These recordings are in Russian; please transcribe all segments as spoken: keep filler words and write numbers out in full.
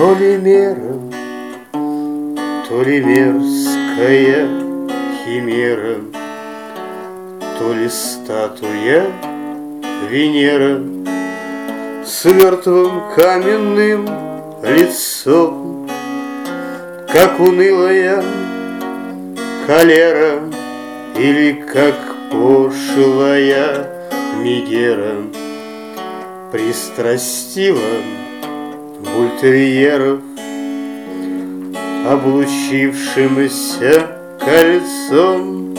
То ли мера, то ли мерзкая химера, то ли статуя Венера с мертвым каменным лицом, как унылая холера или как пошлая мегера пристрастила бультерьеров облучившимся кольцом.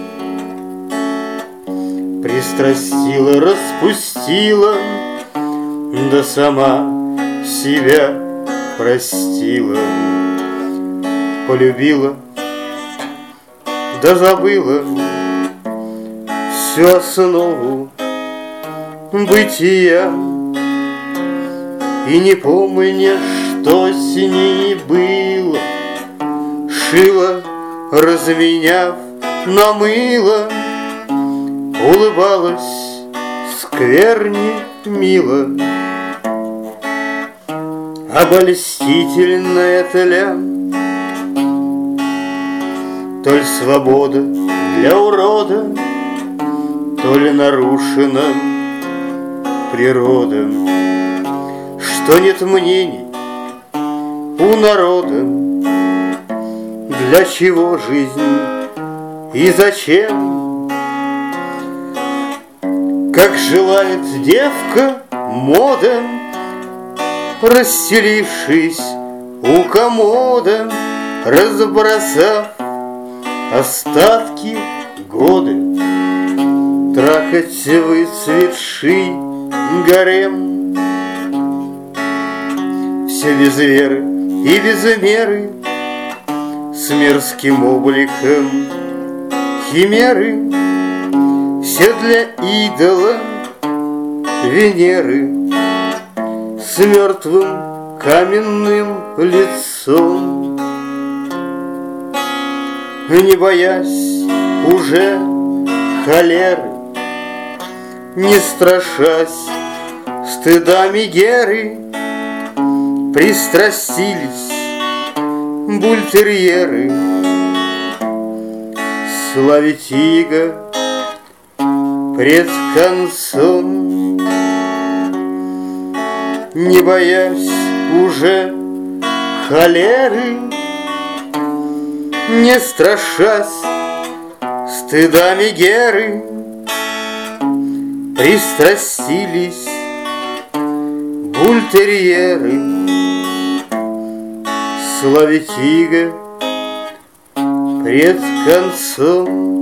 Пристрастила, распустила, да сама себя простила. Полюбила, да забыла всю основу бытия. И не помня, что с ней было, шила, разменяв на мыло, улыбалась скверне мило. Обольстительная тля, то ли свобода для урода, то ли нарушена природа, что нет мнений у народа, для чего жизнь и зачем. Как желает девка мода, расстелившись у комода, разбросав остатки года, трахать выцветший гарем. Все без веры и без меры, с мерзким обликом химеры, все для идола Венеры с мертвым каменным лицом. Не боясь уже холеры, не страшась стыда мегеры, пристрастились бультерьеры славить иго пред концом. Не боясь уже холеры, не страшась стыда мегеры, пристрастились бультерьеры славить иго пред концом.